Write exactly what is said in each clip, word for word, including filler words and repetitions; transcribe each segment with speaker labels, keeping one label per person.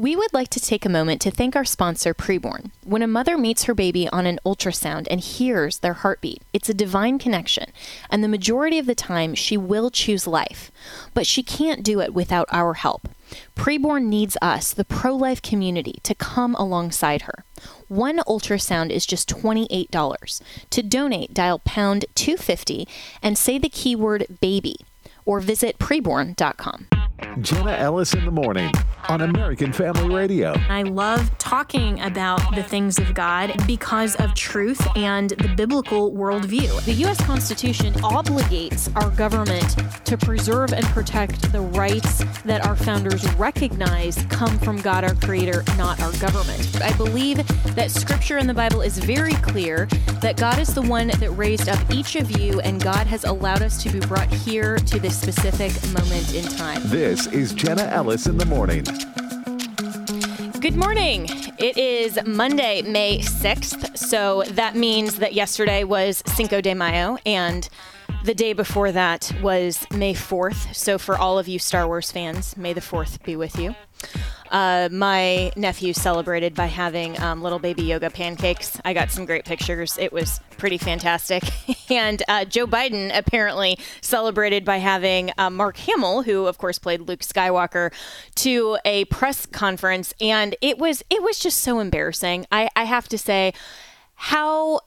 Speaker 1: We would like to take a moment to thank our sponsor, Preborn. When a mother meets her baby on an ultrasound and hears their heartbeat, it's a divine connection, and the majority of the time she will choose life. But she can't do it without our help. Preborn needs us, the pro-life community, to come alongside her. One ultrasound is just twenty-eight dollars. To donate, dial pound two fifty and say the keyword baby, or visit preborn dot com.
Speaker 2: Jenna Ellis in the morning on American Family Radio.
Speaker 1: I love talking about the things of God because of truth and the biblical worldview. The U S Constitution obligates our government to preserve and protect the rights that our founders recognize come from God, our Creator, not our government. I believe that Scripture in the Bible is very clear that God is the one that raised up each of you, and God has allowed us to be brought here to this specific moment in time.
Speaker 2: This is Jenna Ellis in the morning.
Speaker 1: Good morning. It is Monday, May sixth, so that means that yesterday was Cinco de Mayo, and the day before that was May fourth. So for all of you Star Wars fans, May the fourth be with you. Uh, my nephew celebrated by having um, little baby yoga pancakes. I got some great pictures. It was pretty fantastic. And uh, Joe Biden apparently celebrated by having uh, Mark Hamill, who of course played Luke Skywalker, to a press conference. And it was it was just so embarrassing. I, I have to say how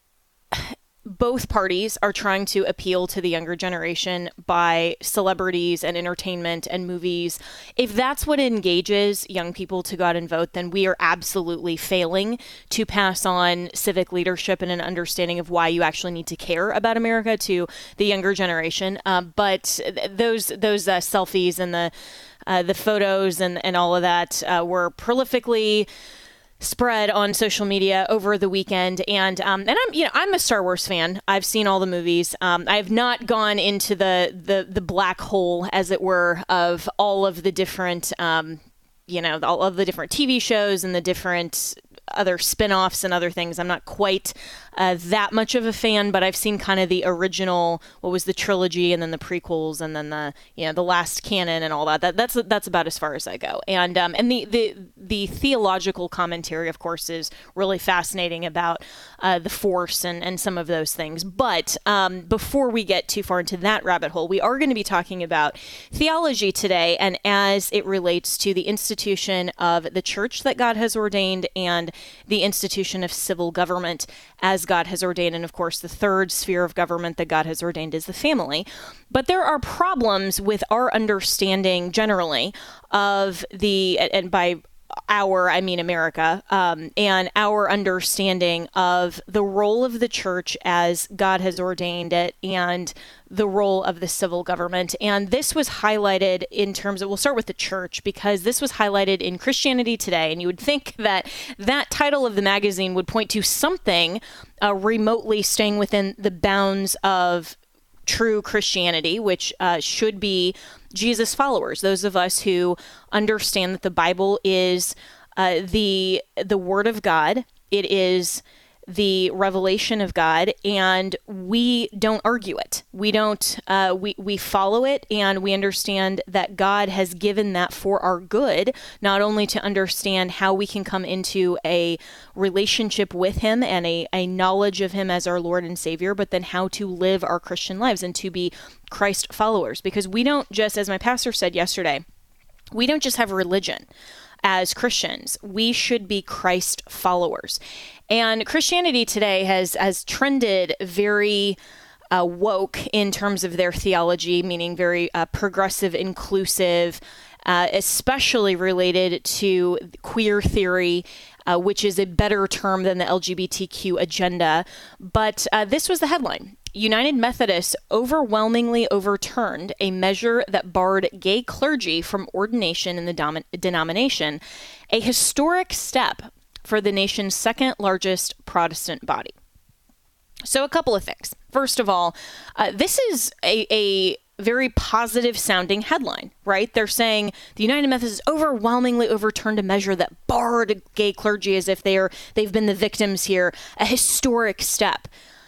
Speaker 1: both parties are trying to appeal to the younger generation by celebrities and entertainment and movies. If that's what engages young people to go out and vote, then we are absolutely failing to pass on civic leadership and an understanding of why you actually need to care about America to the younger generation. Uh, but th- those those uh, selfies and the uh, the photos and, and all of that uh, were prolifically spread on social media over the weekend, and um, and I'm you know I'm a Star Wars fan. I've seen all the movies. Um, I have not gone into the, the the black hole, as it were, of all of the different um, you know all of the different T V shows and the different other spin-offs and other things. I'm not quite uh, that much of a fan, but I've seen kind of the original, what was the trilogy, and then the prequels, and then the you know the last canon and all that. That that's that's about as far as I go. And um and the the the theological commentary, of course, is really fascinating about uh, the Force and and some of those things. But um, before we get too far into that rabbit hole, we are going to be talking about theology today, and as it relates to the institution of the church that God has ordained and the institution of civil government as God has ordained. And of course, the third sphere of government that God has ordained is the family. But there are problems with our understanding generally of the, and by our, I mean America, um, and our understanding of the role of the church as God has ordained it and the role of the civil government. And this was highlighted in terms of, we'll start with the church, because this was highlighted in Christianity Today. And you would think that that title of the magazine would point to something uh, remotely staying within the bounds of true Christianity, which uh, should be Jesus followers, those of us who understand that the Bible is uh, the the Word of God. It is the revelation of God, and we don't argue it. We don't, uh, we, we follow it, and we understand that God has given that for our good, not only to understand how we can come into a relationship with Him and a, a knowledge of Him as our Lord and Savior, but then how to live our Christian lives and to be Christ followers. Because we don't just, as my pastor said yesterday, we don't just have religion. As Christians, we should be Christ followers. And Christianity Today has has trended very uh, woke in terms of their theology, meaning very uh, progressive, inclusive, uh, especially related to queer theory, uh, which is a better term than the L G B T Q agenda. But uh, this was the headline. United Methodists overwhelmingly overturned a measure that barred gay clergy from ordination in the dom- denomination, a historic step for the nation's second largest Protestant body. So a couple of things. First of all, uh, this is a, a very positive sounding headline, right? They're saying the United Methodists overwhelmingly overturned a measure that barred gay clergy as if they are, they've been the victims here, a historic step.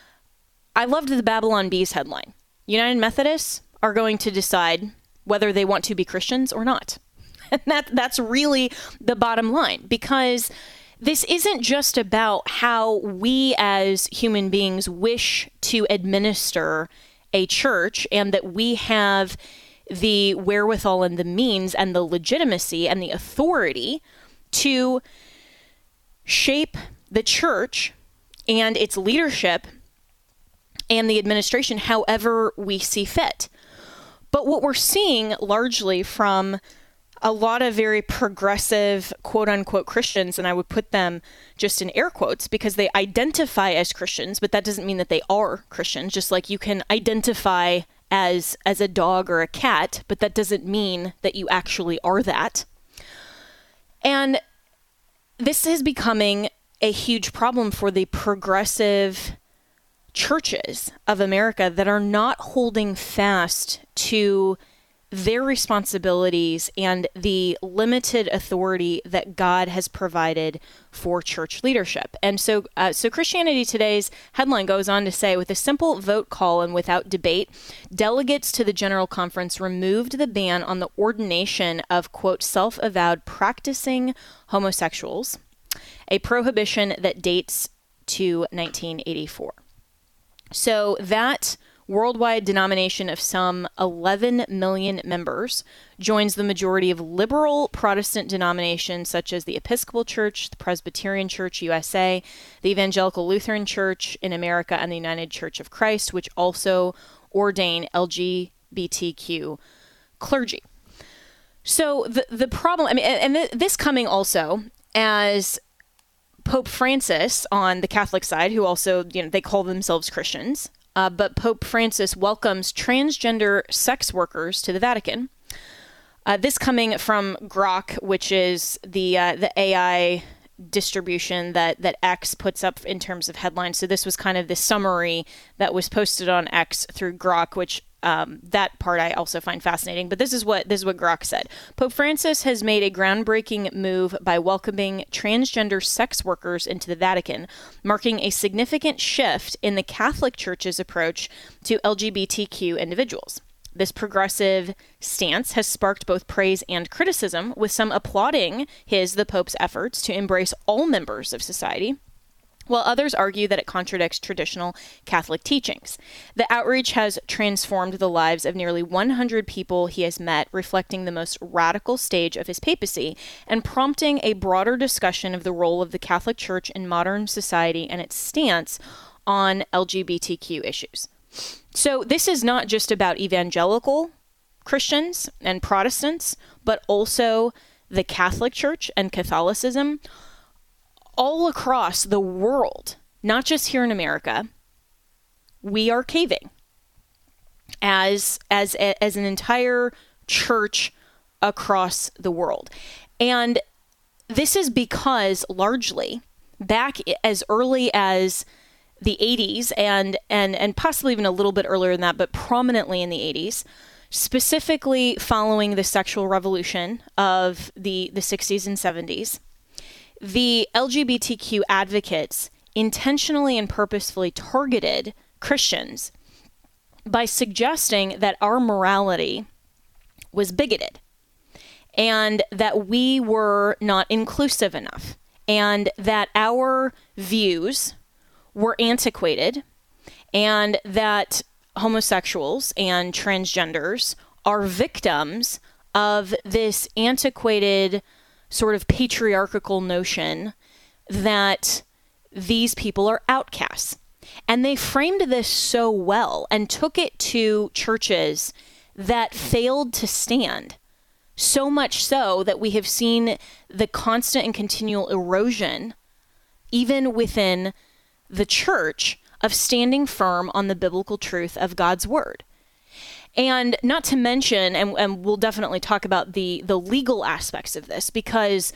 Speaker 1: I loved the Babylon Bees headline. United Methodists are going to decide whether they want to be Christians or not. And that that's really the bottom line, because this isn't just about how we as human beings wish to administer a church and that we have the wherewithal and the means and the legitimacy and the authority to shape the church and its leadership and the administration however we see fit. But what we're seeing largely from a lot of very progressive, quote unquote, Christians, and I would put them just in air quotes because they identify as Christians, but that doesn't mean that they are Christians, just like you can identify as as a dog or a cat, but that doesn't mean that you actually are that. And this is becoming a huge problem for the progressive churches of America that are not holding fast to their responsibilities and the limited authority that God has provided for church leadership. And so uh, so Christianity Today's headline goes on to say, with a simple vote call and without debate, delegates to the General Conference removed the ban on the ordination of, quote, self-avowed practicing homosexuals, a prohibition that dates to nineteen eighty-four. So that worldwide denomination of some eleven million members joins the majority of liberal Protestant denominations such as the Episcopal Church, the Presbyterian Church U S A, the Evangelical Lutheran Church in America, and the United Church of Christ, which also ordain L G B T Q clergy. So the the problem, I mean, and th- this coming also as Pope Francis on the Catholic side, who also, you know, they call themselves Christians, Uh, but Pope Francis welcomes transgender sex workers to the Vatican. Uh, this coming from Grok, which is the uh, the A I distribution that, that X puts up in terms of headlines. So this was kind of the summary that was posted on X through Grok, which um, that part I also find fascinating. But this is what this is what Grok said. Pope Francis has made a groundbreaking move by welcoming transgender sex workers into the Vatican, marking a significant shift in the Catholic Church's approach to L G B T Q individuals. This progressive stance has sparked both praise and criticism, with some applauding his, the Pope's, efforts to embrace all members of society, while others argue that it contradicts traditional Catholic teachings. The outreach has transformed the lives of nearly one hundred people he has met, reflecting the most radical stage of his papacy and prompting a broader discussion of the role of the Catholic Church in modern society and its stance on L G B T Q issues. So this is not just about evangelical Christians and Protestants, but also the Catholic Church and Catholicism. All across the world, not just here in America, we are caving as as as an entire church across the world. And this is because largely back as early as the eighties and and and possibly even a little bit earlier than that, but prominently in the eighties, specifically following the sexual revolution of the the sixties and seventies, the L G B T Q advocates intentionally and purposefully targeted Christians by suggesting that our morality was bigoted and that we were not inclusive enough and that our views were antiquated and that homosexuals and transgenders are victims of this antiquated sort of patriarchal notion that these people are outcasts. And they framed this so well and took it to churches that failed to stand. So much so that we have seen the constant and continual erosion, even within the church, of standing firm on the biblical truth of God's word. And not to mention, and, and we'll definitely talk about the, the legal aspects of this, because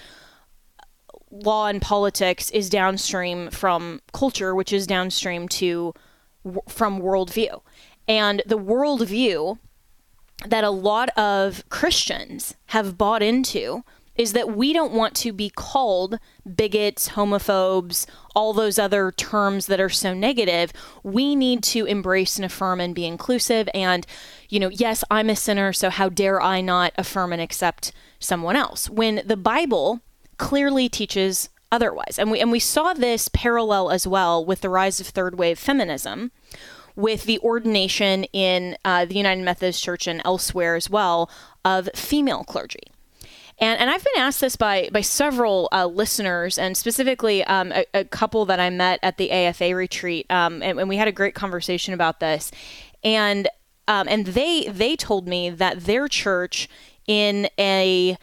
Speaker 1: law and politics is downstream from culture, which is downstream to from worldview. And the worldview that a lot of Christians have bought into is that we don't want to be called bigots, homophobes, all those other terms that are so negative. We need to embrace and affirm and be inclusive. And, you know, yes, I'm a sinner, so how dare I not affirm and accept someone else? When the Bible clearly teaches otherwise. And we and we saw this parallel as well with the rise of third wave feminism, with the ordination in uh, the United Methodist Church and elsewhere as well of female clergy. And and I've been asked this by by several uh, listeners, and specifically um, a, a couple that I met at the A F A retreat, um, and, and we had a great conversation about this. And um, and they they told me that their church, in a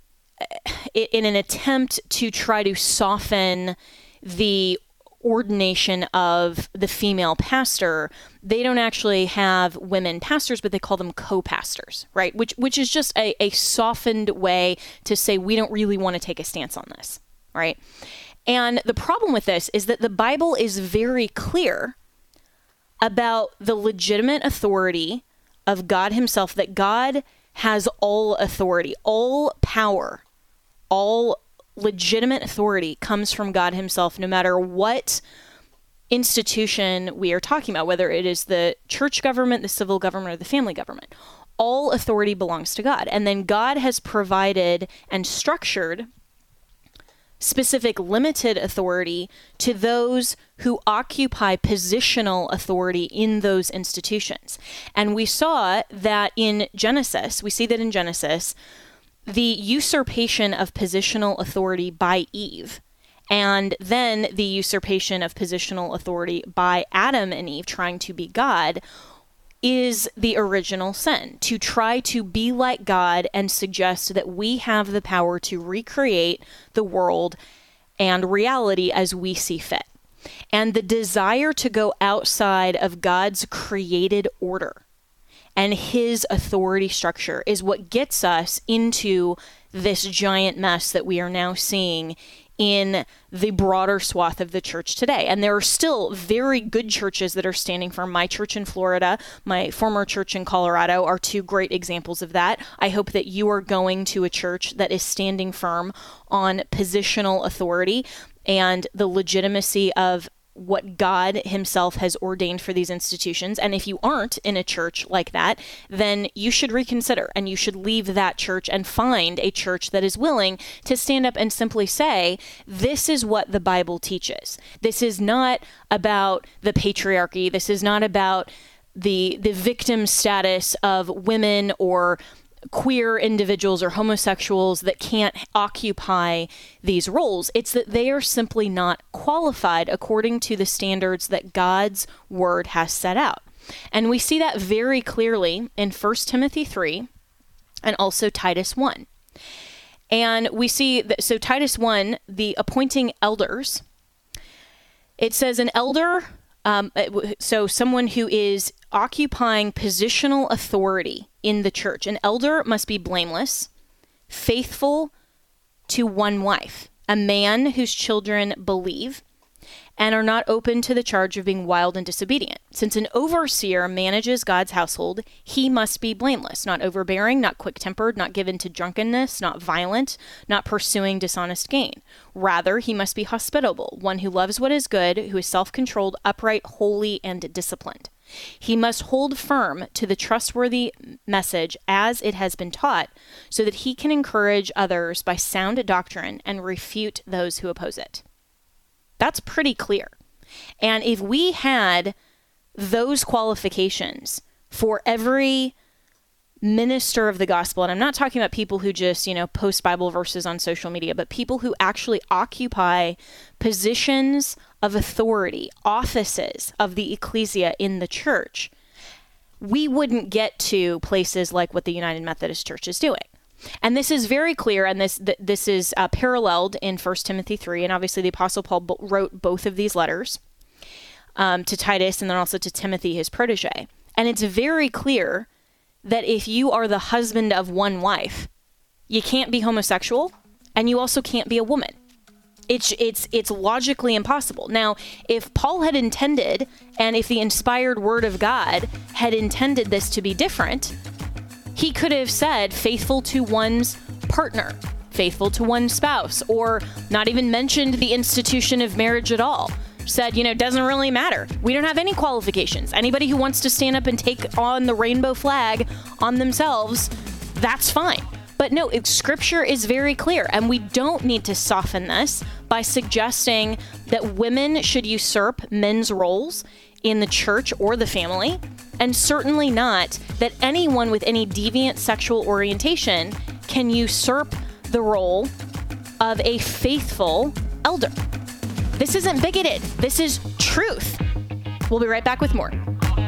Speaker 1: in an attempt to try to soften the ordination of the female pastor, they don't actually have women pastors, but they call them co-pastors, right? Which which is just a, a softened way to say we don't really want to take a stance on this, right? And the problem with this is that the Bible is very clear about the legitimate authority of God himself, that God has all authority, all power, all legitimate authority comes from God himself, no matter what institution we are talking about, whether it is the church government, the civil government, or the family government. All authority belongs to God. And then God has provided and structured specific limited authority to those who occupy positional authority in those institutions. And we saw that in Genesis, we see that in Genesis, the usurpation of positional authority by Eve, and then the usurpation of positional authority by Adam and Eve trying to be God, is the original sin. To try to be like God and suggest that we have the power to recreate the world and reality as we see fit. And the desire to go outside of God's created order and his authority structure is what gets us into this giant mess that we are now seeing in the broader swath of the church today. And there are still very good churches that are standing firm. My church in Florida, my former church in Colorado are two great examples of that. I hope that you are going to a church that is standing firm on positional authority and the legitimacy of what God himself has ordained for these institutions. And if you aren't in a church like that, then you should reconsider and you should leave that church and find a church that is willing to stand up and simply say, this is what the Bible teaches. This is not about the patriarchy. This is not about the the victim status of women or queer individuals or homosexuals that can't occupy these roles. It's that they are simply not qualified according to the standards that God's word has set out. And we see that very clearly in First Timothy three and also Titus one. And we see that, so Titus one, the appointing elders, it says an elder, um, so someone who is occupying positional authority in the church. An elder must be blameless, faithful to one wife, a man whose children believe and are not open to the charge of being wild and disobedient. Since an overseer manages God's household, he must be blameless, not overbearing, not quick-tempered, not given to drunkenness, not violent, not pursuing dishonest gain. Rather, he must be hospitable, one who loves what is good, who is self-controlled, upright, holy, and disciplined. He must hold firm to the trustworthy message as it has been taught, so that he can encourage others by sound doctrine and refute those who oppose it. That's pretty clear. And if we had those qualifications for every minister of the gospel, and I'm not talking about people who just, you know, post Bible verses on social media, but people who actually occupy positions of authority, offices of the ecclesia in the church, we wouldn't get to places like what the United Methodist Church is doing. And this is very clear, and this th- this is uh, paralleled in First Timothy three, and obviously the Apostle Paul bo- wrote both of these letters um, to Titus and then also to Timothy, his protege. And it's very clear that if you are the husband of one wife, you can't be homosexual, and you also can't be a woman. It's it's it's logically impossible. Now, if Paul had intended, and if the inspired word of God had intended this to be different, he could have said faithful to one's partner, faithful to one spouse, or not even mentioned the institution of marriage at all. Said, you know, doesn't really matter. We don't have any qualifications. Anybody who wants to stand up and take on the rainbow flag on themselves, that's fine. But no, it, Scripture is very clear, and we don't need to soften this by suggesting that women should usurp men's roles in the church or the family, and certainly not that anyone with any deviant sexual orientation can usurp the role of a faithful elder. This isn't bigoted. This is truth. We'll be right back with more.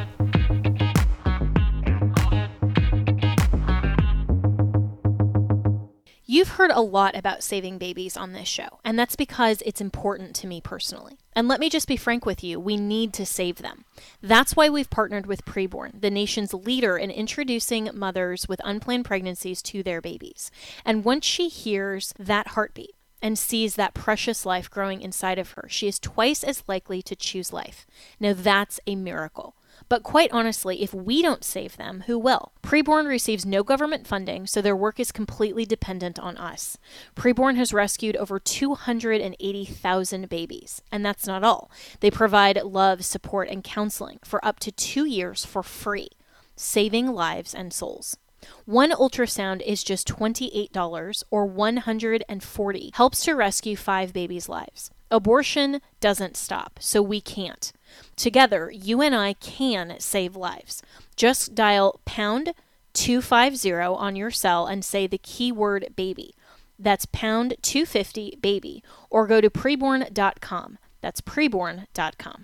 Speaker 1: You've heard a lot about saving babies on this show, and that's because it's important to me personally. And let me just be frank with you, we need to save them. That's why we've partnered with Preborn, the nation's leader in introducing mothers with unplanned pregnancies to their babies. And once she hears that heartbeat and sees that precious life growing inside of her, she is twice as likely to choose life. Now that's a miracle. But quite honestly, if we don't save them, who will? Preborn receives no government funding, so their work is completely dependent on us. Preborn has rescued over two hundred eighty thousand babies, and that's not all. They provide love, support, and counseling for up to two years for free, saving lives and souls. One ultrasound is just twenty-eight dollars or one hundred forty dollars, helps to rescue five babies' lives. Abortion doesn't stop, so we can't. Together, you and I can save lives. Just dial pound two fifty on your cell and say the keyword baby. That's pound two fifty baby, or go to preborn dot com. That's preborn dot com.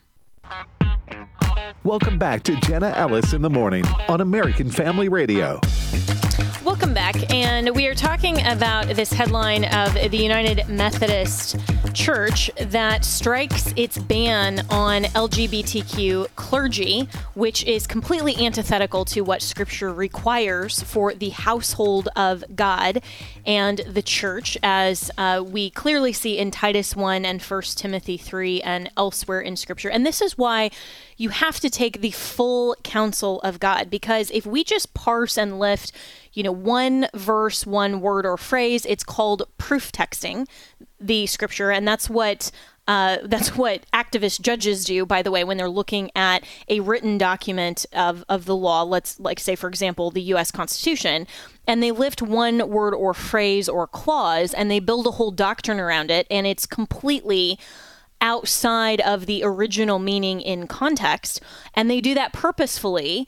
Speaker 2: Welcome back to Jenna Ellis in the Morning on American Family Radio.
Speaker 1: Welcome back, and we are talking about this headline of the United Methodist Church that strikes its ban on L G B T Q clergy, which is completely antithetical to what Scripture requires for the household of God and the church, as uh, we clearly see in Titus one and First Timothy three and elsewhere in Scripture. And this is why you have to take the full counsel of God, because if we just parse and lift, you know, one verse, one word or phrase, it's called proof texting the Scripture, and that's what uh, that's what activist judges do, by the way, when they're looking at a written document of, of the law. Let's like say, for example, the U S Constitution, and they lift one word or phrase or clause, and they build a whole doctrine around it, and it's completely outside of the original meaning in context, and they do that purposefully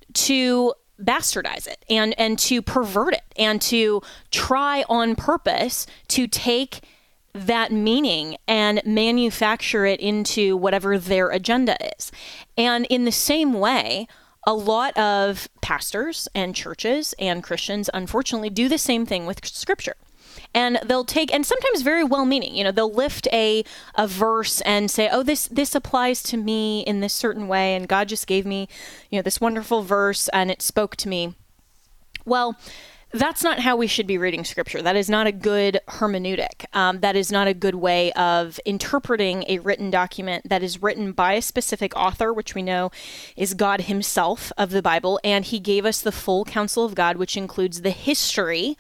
Speaker 1: to bastardize it and and to pervert it and to try on purpose to take that meaning and manufacture it into whatever their agenda is. And in the same way, a lot of pastors and churches and Christians, unfortunately, do the same thing with Scripture. And they'll take, and sometimes very well-meaning, you know, they'll lift a a verse and say, oh, this this applies to me in this certain way, and God just gave me, you know, this wonderful verse, and it spoke to me. Well, that's not how we should be reading Scripture. That is not a good hermeneutic. Um, that is not a good way of interpreting a written document that is written by a specific author, which we know is God himself of the Bible, and he gave us the full counsel of God, which includes the history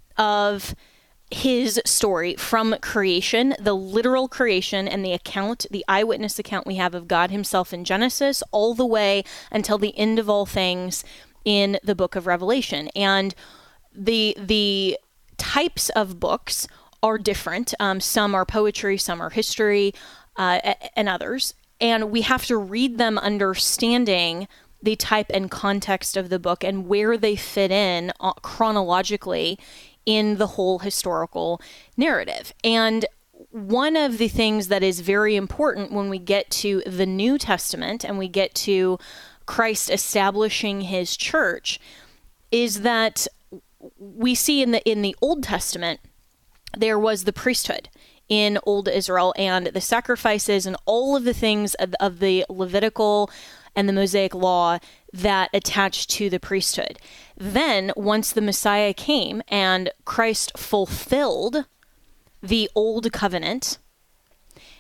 Speaker 1: of his story from creation, the literal creation, and the account, the eyewitness account we have of God himself in Genesis, all the way until the end of all things in the book of Revelation. And the the types of books are different. Um, some are poetry, some are history, uh, and others. And we have to read them understanding the type and context of the book and where they fit in uh, chronologically in the whole historical narrative. And one of the things that is very important when we get to the New Testament and we get to Christ establishing his church is that we see in the in the Old Testament, there was the priesthood in Old Israel, and the sacrifices and all of the things of, of the Levitical and the Mosaic law that attached to the priesthood. Then, once the Messiah came and Christ fulfilled the old covenant,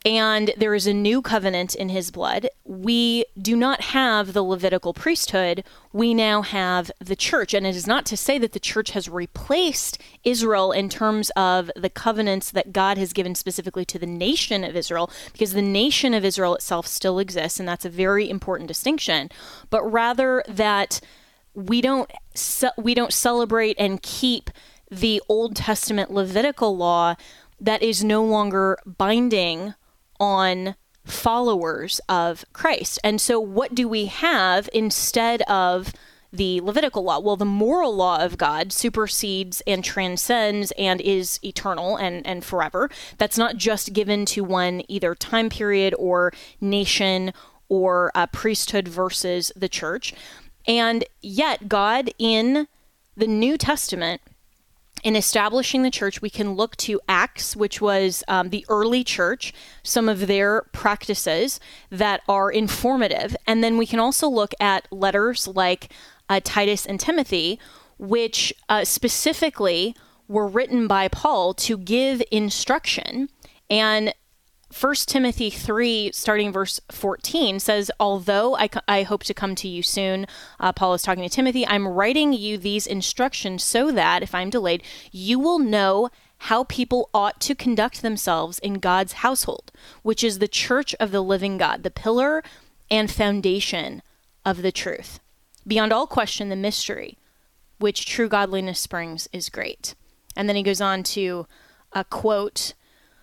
Speaker 1: and there is a new covenant in his blood. We do not have the Levitical priesthood. We now have the church. And it is not to say that the church has replaced Israel in terms of the covenants that God has given specifically to the nation of Israel, because the nation of Israel itself still exists, and that's a very important distinction. But rather that we don't ce- we don't celebrate and keep the Old Testament Levitical law that is no longer binding on followers of Christ. And so what do we have instead of the Levitical law? Well, the moral law of God supersedes and transcends and is eternal and, and forever. That's not just given to one either time period or nation or uh, priesthood versus the church. And yet God in the New Testament, in establishing the church, we can look to Acts, which was um, the early church, some of their practices that are informative. And then we can also look at letters like uh, Titus and Timothy, which uh, specifically were written by Paul to give instruction. And First Timothy three, starting verse fourteen, says, although I, I hope to come to you soon, uh, Paul is talking to Timothy, I'm writing you these instructions so that, if I'm delayed, you will know how people ought to conduct themselves in God's household, which is the church of the living God, the pillar and foundation of the truth. Beyond all question, the mystery, which true godliness springs, is great. And then he goes on to uh, quote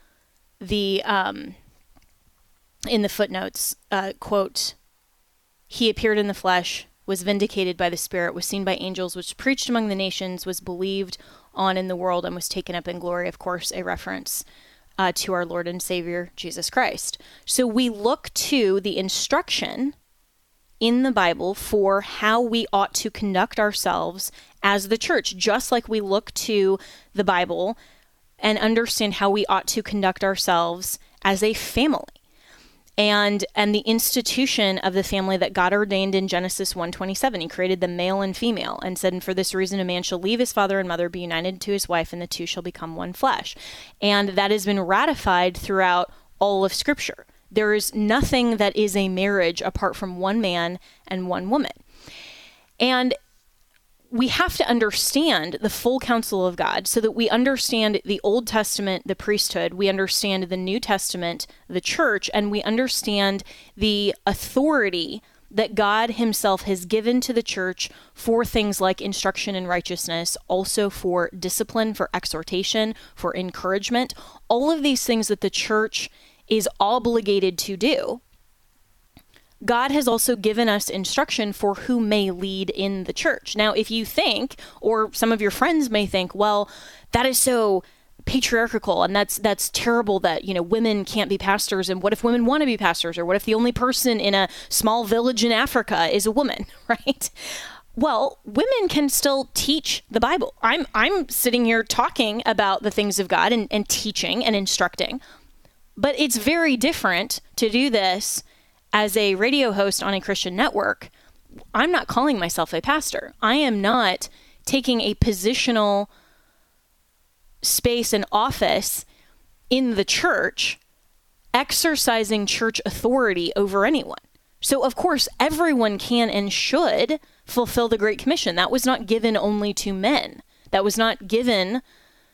Speaker 1: the, um, in the footnotes, uh, quote, he appeared in the flesh, was vindicated by the Spirit, was seen by angels, was preached among the nations, was believed on in the world, and was taken up in glory. Of course, a reference uh, to our Lord and Savior, Jesus Christ. So we look to the instruction in the Bible for how we ought to conduct ourselves as the church, just like we look to the Bible and understand how we ought to conduct ourselves as a family. And and the institution of the family that God ordained in Genesis one twenty-seven. He created them male and female and said, and for this reason a man shall leave his father and mother, be united to his wife, and the two shall become one flesh. And that has been ratified throughout all of Scripture. There is nothing that is a marriage apart from one man and one woman. And we have to understand the full counsel of God so that we understand the Old Testament, the priesthood, we understand the New Testament, the church, and we understand the authority that God himself has given to the church for things like instruction in righteousness, also for discipline, for exhortation, for encouragement, all of these things that the church is obligated to do. God has also given us instruction for who may lead in the church. Now, if you think, or some of your friends may think, well, that is so patriarchal and that's that's terrible that, you know, women can't be pastors, and what if women want to be pastors, or what if the only person in a small village in Africa is a woman, right? Well, women can still teach the Bible. I'm I'm sitting here talking about the things of God and, and teaching and instructing, but it's very different to do this as a radio host on a Christian network. I'm not calling myself a pastor. I am not taking a positional space and office in the church, exercising church authority over anyone. So of course, everyone can and should fulfill the Great Commission. That was not given only to men. That was not given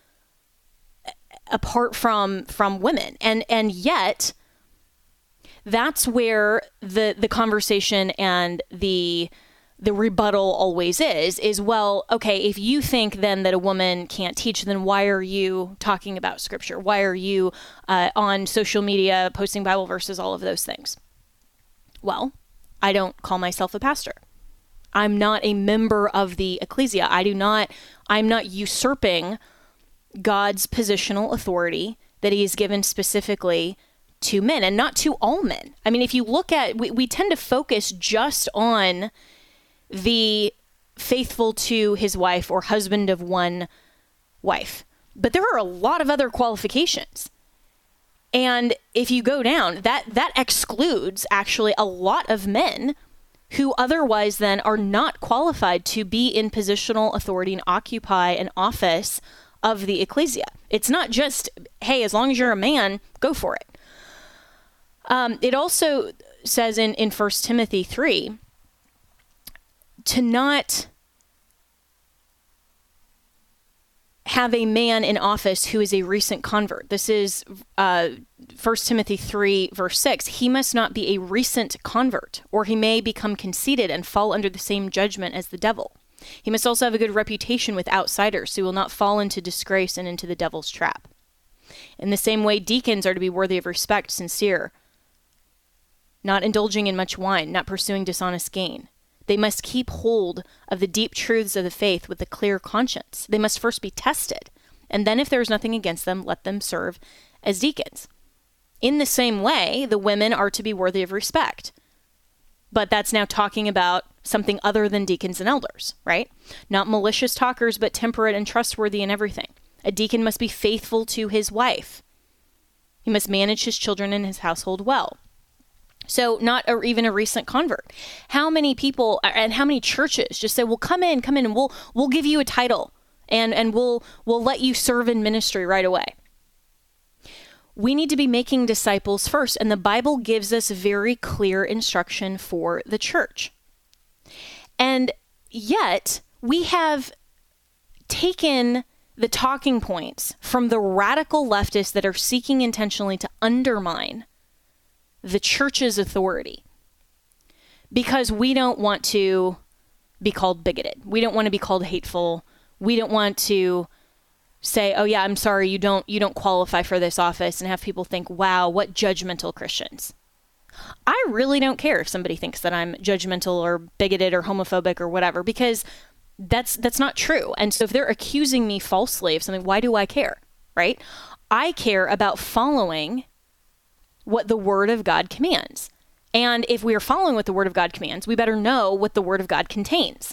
Speaker 1: apart from, from women. And, and yet, that's where the the conversation and the the rebuttal always is, is, well, okay, if you think then that a woman can't teach, then why are you talking about Scripture? Why are you uh, on social media posting Bible verses, all of those things? Well, I don't call myself a pastor. I'm not a member of the ecclesia. I do not, I'm not usurping God's positional authority that he has given specifically to men, and not to all men. I mean, if you look at, we, we tend to focus just on the faithful to his wife or husband of one wife, but there are a lot of other qualifications. And if you go down, that, that excludes actually a lot of men who otherwise then are not qualified to be in positional authority and occupy an office of the ecclesia. It's not just, hey, as long as you're a man, go for it. Um, it also says in, in First Timothy three to not have a man in office who is a recent convert. This is uh, First Timothy three, verse six. He must not be a recent convert, or he may become conceited and fall under the same judgment as the devil. He must also have a good reputation with outsiders, so he will not fall into disgrace and into the devil's trap. In the same way, deacons are to be worthy of respect, sincere, not indulging in much wine, not pursuing dishonest gain. They must keep hold of the deep truths of the faith with a clear conscience. They must first be tested, and then if there is nothing against them, let them serve as deacons. In the same way, the women are to be worthy of respect. But that's now talking about something other than deacons and elders, right? Not malicious talkers, but temperate and trustworthy in everything. A deacon must be faithful to his wife. He must manage his children and his household well. So not a, even a recent convert. How many people and how many churches just say, well, come in, come in, and we'll we'll give you a title and, and we'll we'll let you serve in ministry right away. We need to be making disciples first, and the Bible gives us very clear instruction for the church. And yet, we have taken the talking points from the radical leftists that are seeking intentionally to undermine the church's authority because we don't want to be called bigoted. We don't want to be called hateful. We don't want to say, oh yeah, I'm sorry, you don't you don't qualify for this office, and have people think, wow, what judgmental Christians. I really don't care if somebody thinks that I'm judgmental or bigoted or homophobic or whatever, because that's that's not true. And so if they're accusing me falsely of something, why do I care, right? I care about following what the Word of God commands. And if we are following what the Word of God commands, we better know what the Word of God contains.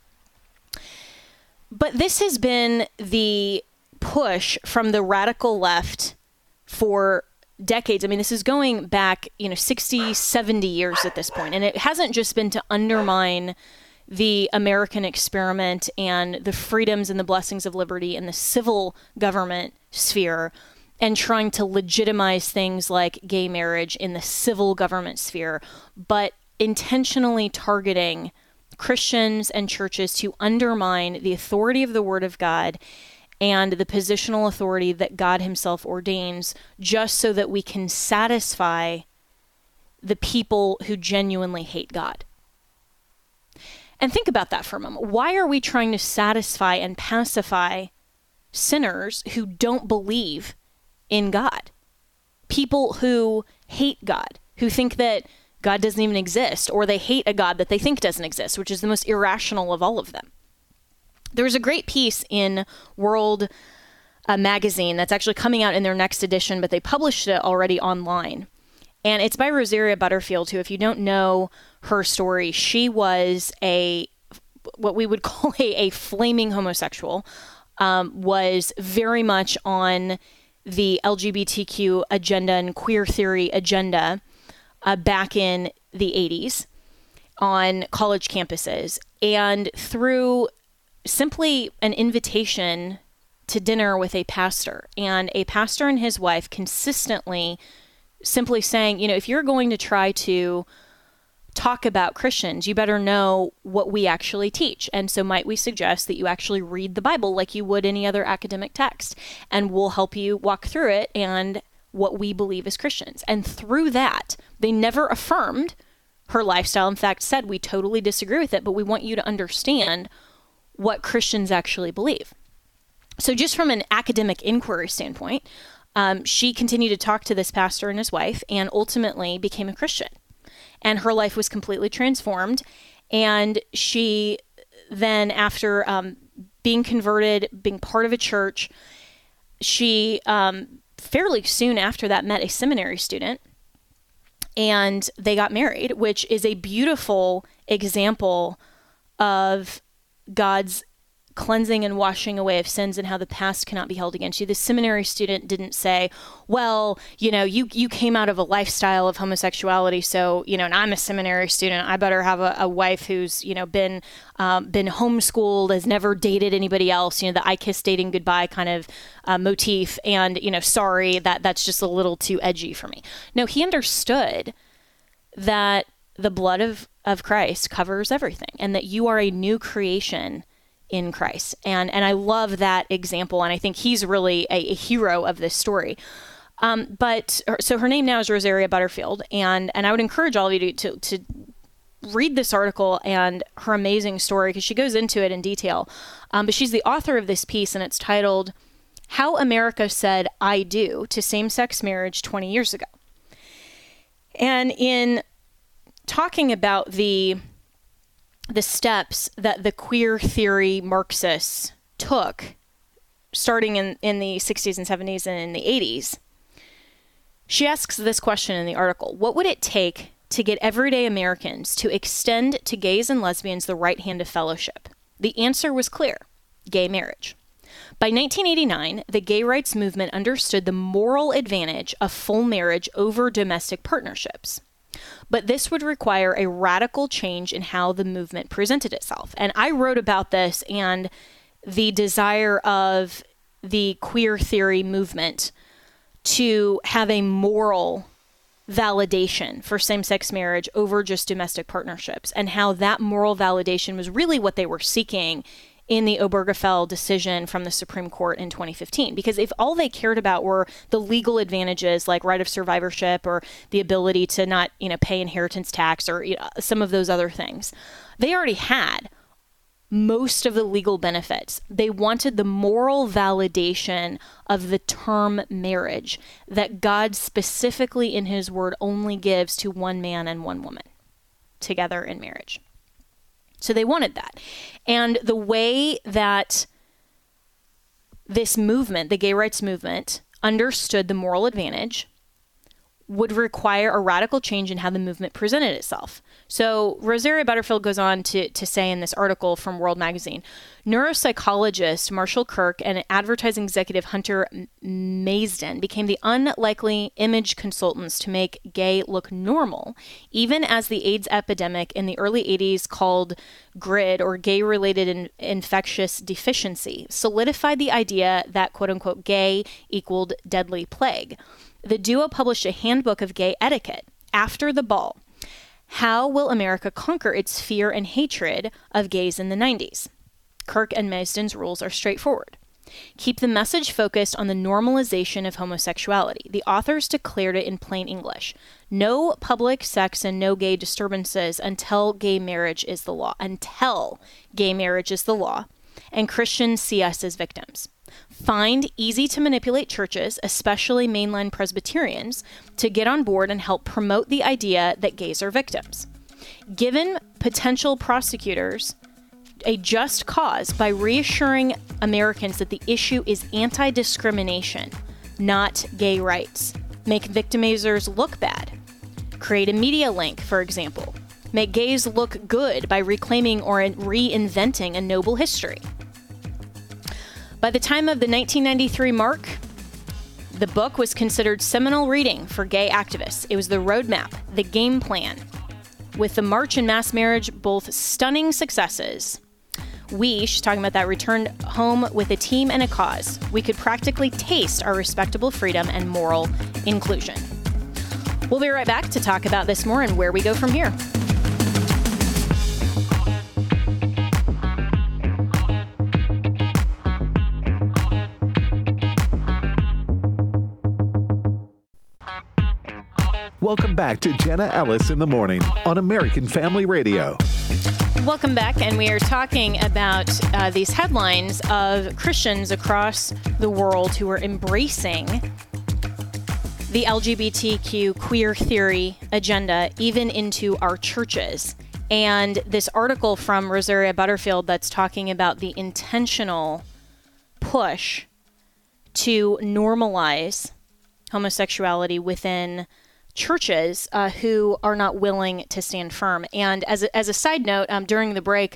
Speaker 1: But this has been the push from the radical left for decades. I mean, this is going back, you know, sixty, seventy years at this point. And it hasn't just been to undermine the American experiment and the freedoms and the blessings of liberty in the civil government sphere, and trying to legitimize things like gay marriage in the civil government sphere, but intentionally targeting Christians and churches to undermine the authority of the Word of God and the positional authority that God himself ordains, just so that we can satisfy the people who genuinely hate God. And think about that for a moment. Why are we trying to satisfy and pacify sinners who don't believe in God? People who hate God, who think that God doesn't even exist, or they hate a God that they think doesn't exist, which is the most irrational of all of them. There was a great piece in World uh, magazine that's actually coming out in their next edition, but they published it already online. And it's by Rosaria Butterfield, who, if you don't know her story, she was a, what we would call a, a flaming homosexual, um, was very much on the L G B T Q agenda and queer theory agenda uh, back in the eighties on college campuses. And through simply an invitation to dinner with a pastor, and a pastor and his wife consistently simply saying, you know, if you're going to try to talk about Christians, you better know what we actually teach. And so might we suggest that you actually read the Bible like you would any other academic text, and we'll help you walk through it and what we believe as Christians. And through that, they never affirmed her lifestyle. In fact, said, we totally disagree with it, but we want you to understand what Christians actually believe. So just from an academic inquiry standpoint, um, she continued to talk to this pastor and his wife, and ultimately became a Christian. And her life was completely transformed. And she then, after um, being converted, being part of a church, she um, fairly soon after that met a seminary student, and they got married, which is a beautiful example of God's cleansing and washing away of sins and how the past cannot be held against you. The seminary student didn't say, well, you know, you, you came out of a lifestyle of homosexuality. So, you know, and I'm a seminary student. I better have a, a wife who's, you know, been, um, been homeschooled, has never dated anybody else, you know, the I kiss dating goodbye kind of uh, motif. And, you know, sorry, that that's just a little too edgy for me. No, he understood that the blood of, of Christ covers everything and that you are a new creation in Christ. And and I love that example. And I think he's really a, a hero of this story. Um, but so her name now is Rosaria Butterfield. And, and I would encourage all of you to, to, to read this article and her amazing story, because she goes into it in detail. Um, but she's the author of this piece, and it's titled, How America Said I Do to Same-Sex Marriage twenty years ago. And in talking about the the steps that the queer theory Marxists took starting in, in the sixties and seventies and in the eighties, she asks this question in the article: what would it take to get everyday Americans to extend to gays and lesbians the right hand of fellowship? The answer was clear: gay marriage. By nineteen eighty-nine, the gay rights movement understood the moral advantage of full marriage over domestic partnerships. But this would require a radical change in how the movement presented itself. And I wrote about this and the desire of the queer theory movement to have a moral validation for same-sex marriage over just domestic partnerships, and how that moral validation was really what they were seeking in the Obergefell decision from the Supreme Court in twenty fifteen. Because if all they cared about were the legal advantages like right of survivorship or the ability to not, you know, pay inheritance tax or, you know, some of those other things, they already had most of the legal benefits. They wanted the moral validation of the term marriage that God specifically in his word only gives to one man and one woman together in marriage. So they wanted that. And the way that this movement, the gay rights movement, understood the moral advantage would require a radical change in how the movement presented itself. So Rosaria Butterfield goes on to, to say in this article from World Magazine, neuropsychologist Marshall Kirk and advertising executive Hunter Maisden became the unlikely image consultants to make gay look normal, even as the AIDS epidemic in the early eighties, called GRID, or gay-related in- infectious deficiency, solidified the idea that quote-unquote gay equaled deadly plague. The duo published a handbook of gay etiquette, After the Ball: How Will America Conquer Its Fear and Hatred of Gays in the nineties? Kirk and Maisden's rules are straightforward. Keep the message focused on the normalization of homosexuality. The authors declared it in plain English: no public sex and no gay disturbances until gay marriage is the law. Until gay marriage is the law, and Christians see us as victims. Find easy-to-manipulate churches, especially mainline Presbyterians, to get on board and help promote the idea that gays are victims. Given potential prosecutors a just cause by reassuring Americans that the issue is anti-discrimination, not gay rights. Make victimizers look bad. Create a media link, for example. Make gays look good by reclaiming or reinventing a noble history. By the time of the nineteen ninety-three mark, the book was considered seminal reading for gay activists. It was the roadmap, the game plan. With the March and Mass Marriage both stunning successes, we, she's talking about that, returned home with a team and a cause. We could practically taste our respectable freedom and moral inclusion. We'll be right back to talk about this more and where we go from here.
Speaker 2: Welcome back to Jenna Ellis in the Morning on American Family Radio.
Speaker 1: Welcome back, and we are talking about uh, these headlines of Christians across the world who are embracing the L G B T Q queer theory agenda even into our churches. And this article from Rosaria Butterfield that's talking about the intentional push to normalize homosexuality within churches uh, who are not willing to stand firm. And as a, as a side note, um, during the break,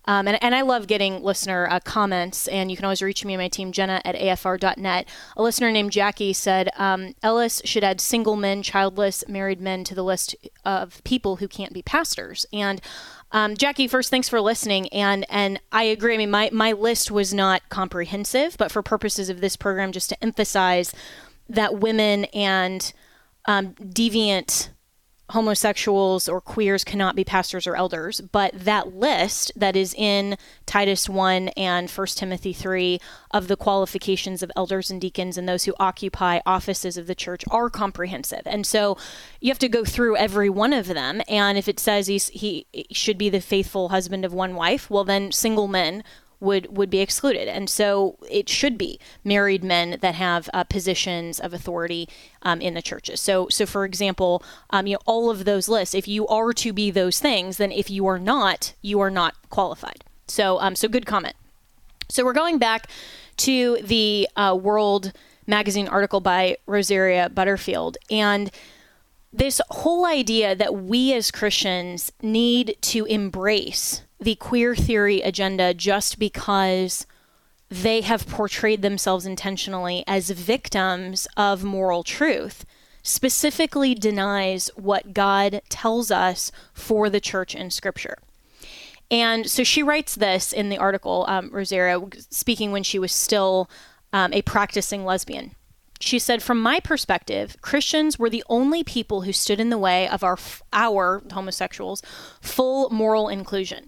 Speaker 1: Um, and, and I love getting listener uh, comments, and you can always reach me and my team, Jenna at A F R dot net. A listener named Jackie said, um, Ellis should add single men, childless, married men to the list of people who can't be pastors. And um, Jackie, first, thanks for listening. And and I agree. I mean, my, my list was not comprehensive, but for purposes of this program, just to emphasize that women and um, deviant homosexuals or queers cannot be pastors or elders, but that list that is in Titus one and First Timothy three of the qualifications of elders and deacons and those who occupy offices of the church are comprehensive. And so you have to go through every one of them. And if it says he's, he should be the faithful husband of one wife, well, then single men would would be excluded. And so it should be married men that have uh, positions of authority um, in the churches. So, so for example, um, you know, all of those lists, if you are to be those things, then if you are not, you are not qualified. So, um, so good comment. So we're going back to the uh, World Magazine article by Rosaria Butterfield, and this whole idea that we as Christians need to embrace the queer theory agenda just because they have portrayed themselves intentionally as victims of moral truth specifically denies what God tells us for the church in Scripture. And so she writes this in the article, um, Rosaria, speaking when she was still um, a practicing lesbian. She said, from my perspective, Christians were the only people who stood in the way of our, our homosexuals, full moral inclusion.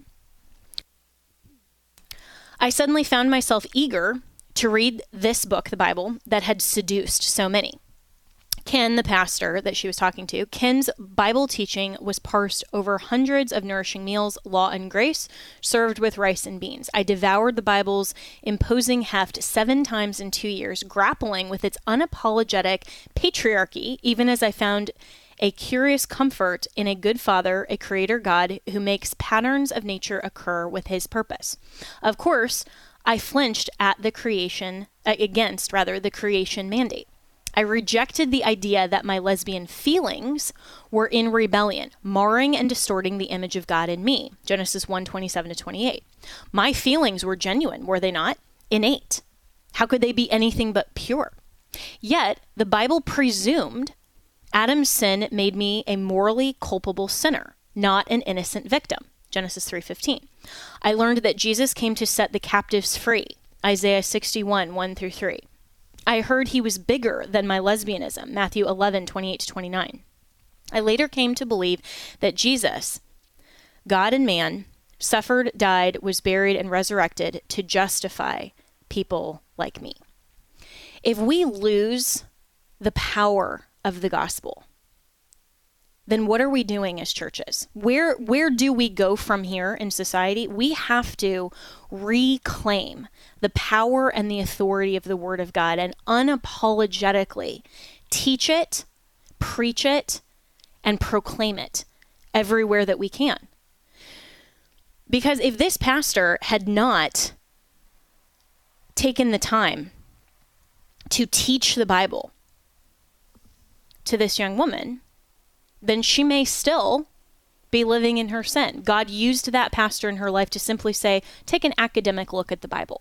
Speaker 1: I suddenly found myself eager to read this book, the Bible, that had seduced so many. Ken, the pastor that she was talking to, Ken's Bible teaching was parsed over hundreds of nourishing meals, law and grace, served with rice and beans. I devoured the Bible's imposing heft seven times in two years, grappling with its unapologetic patriarchy, even as I found a curious comfort in a good Father, a creator God who makes patterns of nature occur with his purpose. Of course, I flinched at the creation, uh, against rather, the creation mandate. I rejected the idea that my lesbian feelings were in rebellion, marring and distorting the image of God in me. Genesis one, twenty-seven to twenty-eight. My feelings were genuine, were they not? Innate. How could they be anything but pure? Yet, the Bible presumed Adam's sin made me a morally culpable sinner, not an innocent victim. Genesis three fifteen. I learned that Jesus came to set the captives free. Isaiah sixty-one, one through three. I heard he was bigger than my lesbianism. Matthew eleven, twenty-eight to twenty-nine. I later came to believe that Jesus, God and man, suffered, died, was buried, and resurrected to justify people like me. If we lose the power of the gospel, then what are we doing as churches? Where where do we go from here in society? We have to reclaim the power and the authority of the Word of God and unapologetically teach it, preach it, and proclaim it everywhere that we can. Because if this pastor had not taken the time to teach the Bible to this young woman, then she may still be living in her sin. God used that pastor in her life to simply say, take an academic look at the Bible.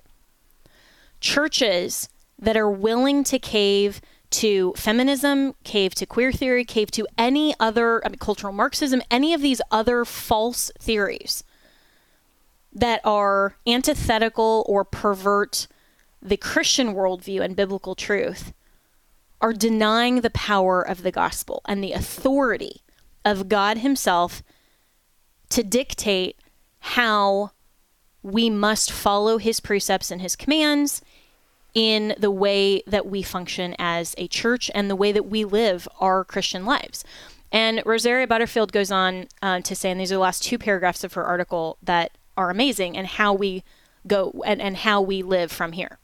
Speaker 1: Churches that are willing to cave to feminism, cave to queer theory, cave to any other, I mean, cultural Marxism, any of these other false theories that are antithetical or pervert the Christian worldview and biblical truth, are denying the power of the gospel and the authority of God himself to dictate how we must follow his precepts and his commands in the way that we function as a church and the way that we live our Christian lives. And Rosaria Butterfield goes on uh, to say, and these are the last two paragraphs of her article that are amazing, and how we go and, and how we live from here.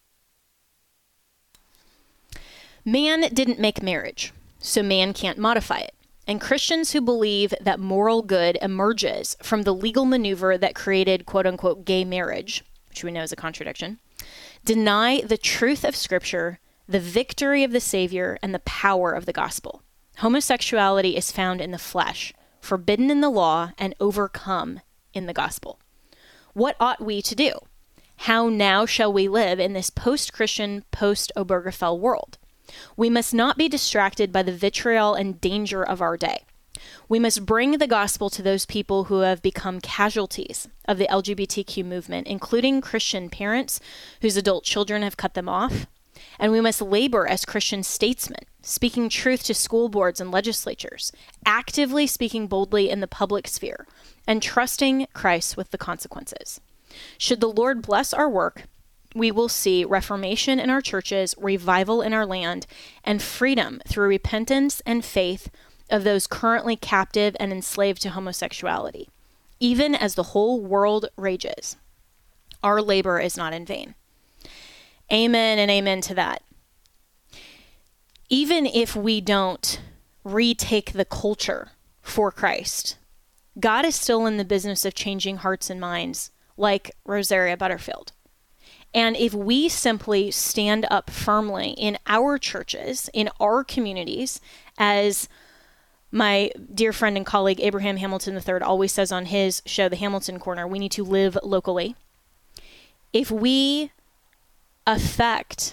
Speaker 1: Man didn't make marriage, so man can't modify it. And Christians who believe that moral good emerges from the legal maneuver that created quote-unquote gay marriage, which we know is a contradiction, deny the truth of Scripture, the victory of the Savior, and the power of the gospel. Homosexuality is found in the flesh, forbidden in the law, and overcome in the gospel. What ought we to do? How now shall we live in this post-Christian, post-Obergefell world? We must not be distracted by the vitriol and danger of our day. We must bring the gospel to those people who have become casualties of the L G B T Q movement, including Christian parents whose adult children have cut them off. And we must labor as Christian statesmen, speaking truth to school boards and legislatures, actively speaking boldly in the public sphere, and trusting Christ with the consequences. Should the Lord bless our work, we will see reformation in our churches, revival in our land, and freedom through repentance and faith of those currently captive and enslaved to homosexuality. Even as the whole world rages, our labor is not in vain. Amen and amen to that. Even if we don't retake the culture for Christ, God is still in the business of changing hearts and minds, like Rosaria Butterfield. And if we simply stand up firmly in our churches, in our communities, as my dear friend and colleague Abraham Hamilton the third always says on his show, The Hamilton Corner, we need to live locally. If we affect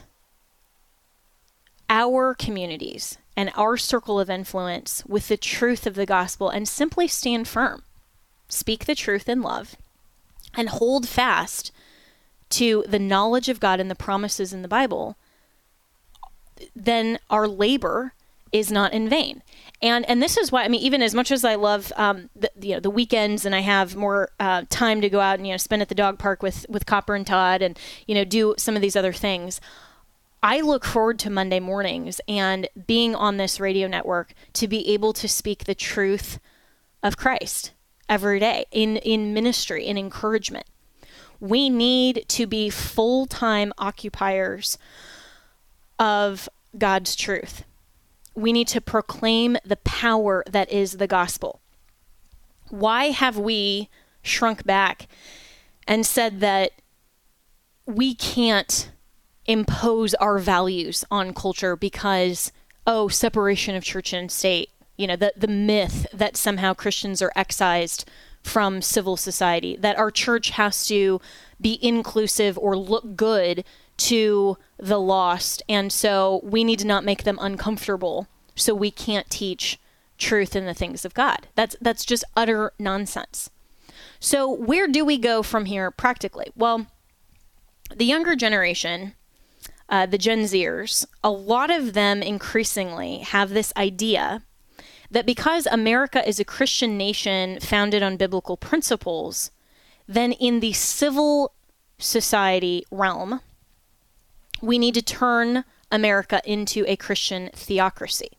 Speaker 1: our communities and our circle of influence with the truth of the gospel and simply stand firm, speak the truth in love, and hold fast to the knowledge of God and the promises in the Bible, then our labor is not in vain. And and this is why, I mean, even as much as I love um, the, you know, the weekends and I have more uh, time to go out and, you know, spend at the dog park with, with Copper and Todd and, you know, do some of these other things, I look forward to Monday mornings and being on this radio network to be able to speak the truth of Christ every day in, in ministry, in encouragement. We need to be full-time occupiers of God's truth. We need to proclaim the power that is the gospel. Why have we shrunk back and said that we can't impose our values on culture because, oh, separation of church and state, you know, the, the myth that somehow Christians are excised from civil society, that our church has to be inclusive or look good to the lost, and so we need to not make them uncomfortable, so we can't teach truth in the things of God. That's that's just utter nonsense. So where do we go from here practically? Well, the younger generation, uh, the Gen Zers, a lot of them increasingly have this idea that because America is a Christian nation founded on biblical principles, then in the civil society realm, we need to turn America into a Christian theocracy.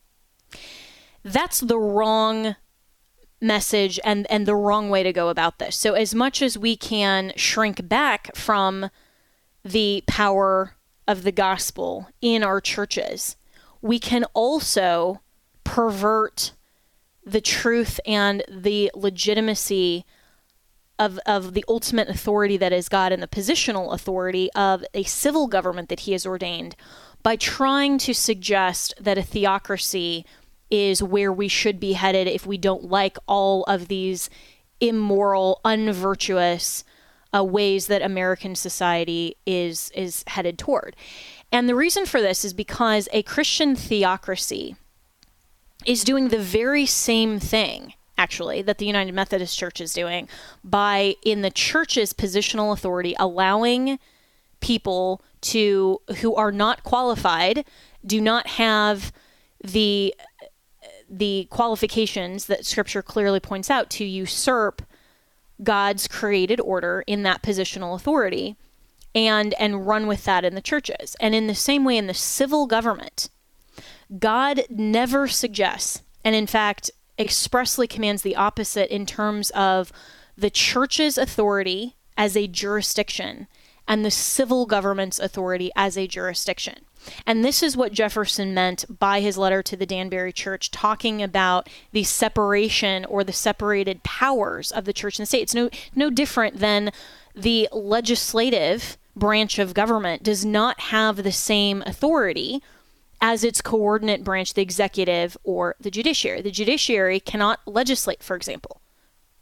Speaker 1: That's the wrong message and, and the wrong way to go about this. So as much as we can shrink back from the power of the gospel in our churches, we can also pervert the truth and the legitimacy of of the ultimate authority that is God and the positional authority of a civil government that he has ordained by trying to suggest that a theocracy is where we should be headed if we don't like all of these immoral, unvirtuous uh, ways that American society is is headed toward. And the reason for this is because a Christian theocracy is doing the very same thing, actually, that the United Methodist Church is doing by, in the church's positional authority, allowing people to who are not qualified, do not have the the qualifications that Scripture clearly points out, to usurp God's created order in that positional authority and and run with that in the churches. And in the same way, in the civil government, God never suggests, and in fact expressly commands the opposite in terms of the church's authority as a jurisdiction and the civil government's authority as a jurisdiction. And this is what Jefferson meant by his letter to the Danbury Church, talking about the separation or the separated powers of the church and the state. It's no no different than the legislative branch of government does not have the same authority as its coordinate branch, the executive or the judiciary. The judiciary cannot legislate, for example.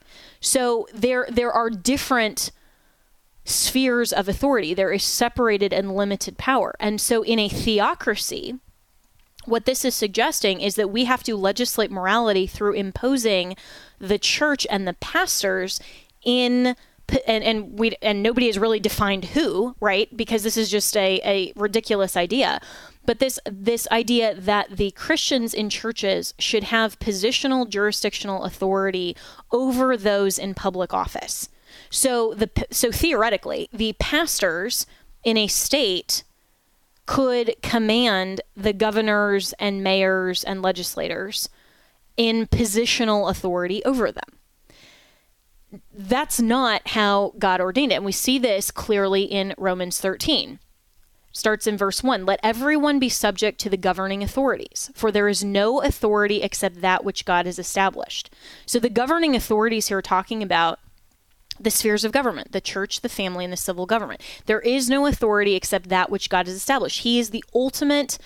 Speaker 1: So there there are different spheres of authority. There is separated and limited power. And so in a theocracy, what this is suggesting is that we have to legislate morality through imposing the church and the pastors in and and we and nobody has really defined who, right? Because this is just a, a ridiculous idea. But this this idea that the Christians in churches should have positional jurisdictional authority over those in public office. So the so theoretically, the pastors in a state could command the governors and mayors and legislators in positional authority over them. That's not how God ordained it. And we see this clearly in Romans thirteen. It starts in verse one. Let everyone be subject to the governing authorities, for there is no authority except that which God has established. So the governing authorities here are talking about the spheres of government, the church, the family, and the civil government. There is no authority except that which God has established. He is the ultimate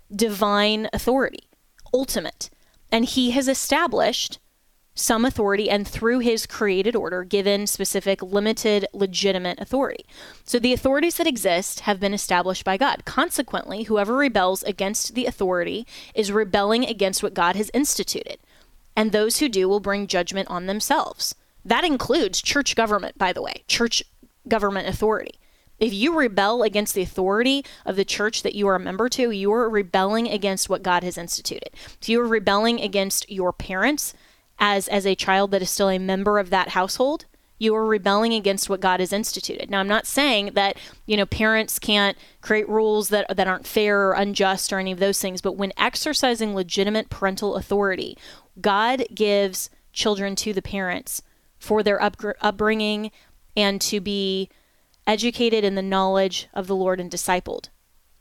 Speaker 1: divine authority, ultimate. And he has established some authority and through his created order given specific limited legitimate authority. So the authorities that exist have been established by God. Consequently, whoever rebels against the authority is rebelling against what God has instituted. And those who do will bring judgment on themselves. That includes church government, by the way, church government authority. If you rebel against the authority of the church that you are a member to, you are rebelling against what God has instituted. If you are rebelling against your parents as, as a child that is still a member of that household, you are rebelling against what God has instituted. Now, I'm not saying that, you know, parents can't create rules that, that aren't fair or unjust or any of those things, but when exercising legitimate parental authority, God gives children to the parents for their up, upbringing and to be educated in the knowledge of the Lord and discipled.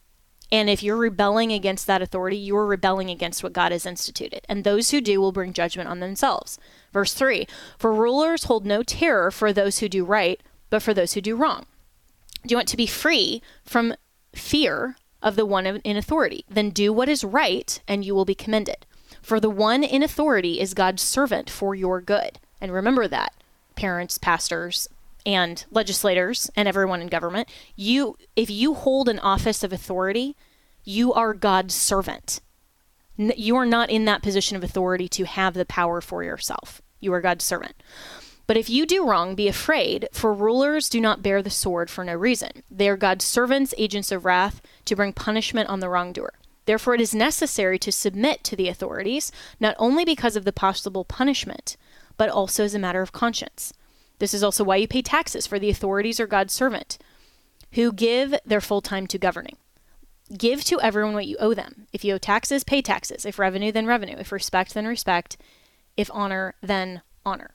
Speaker 1: And if you're rebelling against that authority, you are rebelling against what God has instituted. And those who do will bring judgment on themselves. Verse three, for rulers hold no terror for those who do right, but for those who do wrong. Do you want to be free from fear of the one in authority? Then do what is right, and you will be commended. For the one in authority is God's servant for your good. And remember that, parents, pastors, and legislators, and everyone in government, you, if you hold an office of authority, you are God's servant. You are not in that position of authority to have the power for yourself. You are God's servant. But if you do wrong, be afraid, for rulers do not bear the sword for no reason. They are God's servants, agents of wrath, to bring punishment on the wrongdoer. Therefore, it is necessary to submit to the authorities, not only because of the possible punishment, but also as a matter of conscience. This is also why you pay taxes, for the authorities are God's servant, who give their full time to governing. Give to everyone what you owe them. If you owe taxes, pay taxes. If revenue, then revenue. If respect, then respect. If honor, then honor.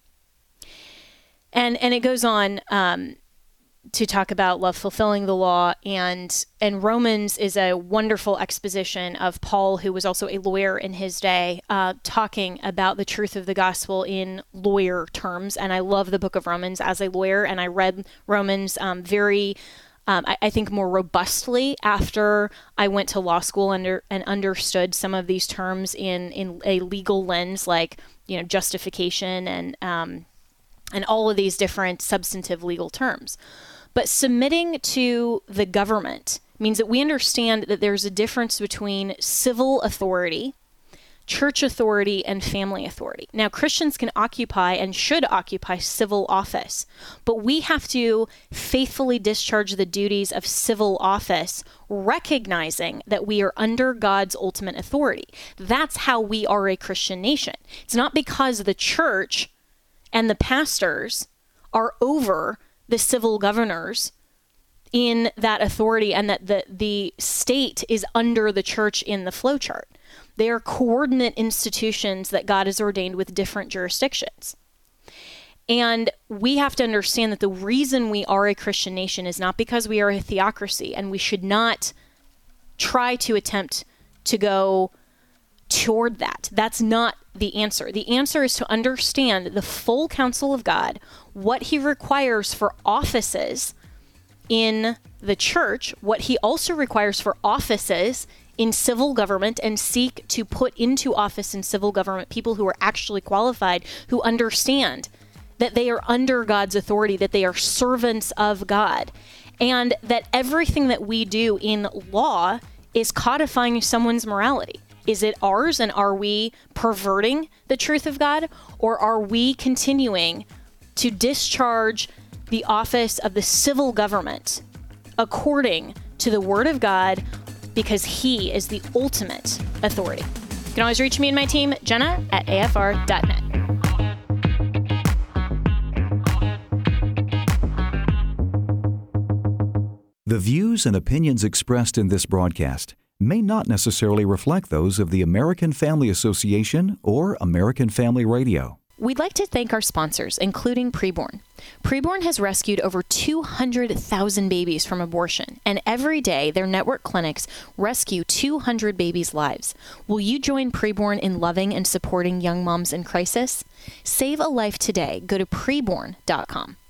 Speaker 1: And and it goes on um, to talk about love fulfilling the law, and and Romans is a wonderful exposition of Paul, who was also a lawyer in his day, uh, talking about the truth of the gospel in lawyer terms. And I love the book of Romans as a lawyer, and I read Romans um, very, um, I, I think, more robustly after I went to law school under and understood some of these terms in in a legal lens, like, you know, justification and um, and all of these different substantive legal terms. But submitting to the government means that we understand that there's a difference between civil authority, church authority, and family authority. Now, Christians can occupy and should occupy civil office, but we have to faithfully discharge the duties of civil office, recognizing that we are under God's ultimate authority. That's how we are a Christian nation. It's not because the church and the pastors are over the civil governors in that authority and that the, the state is under the church in the flowchart. They are coordinate institutions that God has ordained with different jurisdictions. And we have to understand that the reason we are a Christian nation is not because we are a theocracy, and we should not try to attempt to go toward that. That's not the answer. The answer is to understand the full counsel of God, what he requires for offices in the church, what he also requires for offices in civil government, and seek to put into office in civil government people who are actually qualified, who understand that they are under God's authority, that they are servants of God, and that everything that we do in law is codifying someone's morality. Is it ours, and are we perverting the truth of God, or are we continuing to discharge the office of the civil government according to the Word of God, because He is the ultimate authority? You can always reach me and my team, Jenna at A F R dot net.
Speaker 3: The views and opinions expressed in this broadcast may not necessarily reflect those of the American Family Association or American Family Radio.
Speaker 1: We'd like to thank our sponsors, including Preborn. Preborn has rescued over two hundred thousand babies from abortion, and every day their network clinics rescue two hundred babies' lives. Will you join Preborn in loving and supporting young moms in crisis? Save a life today. Go to preborn dot com.